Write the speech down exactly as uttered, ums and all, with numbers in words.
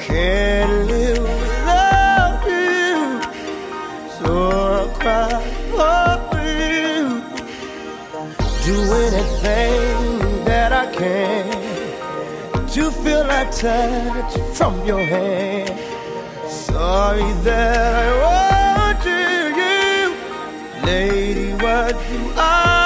can't live without you, so I'll cry for you. Do anything that I can to feel that touch from your hand. Sorry that I want you, lady, what do I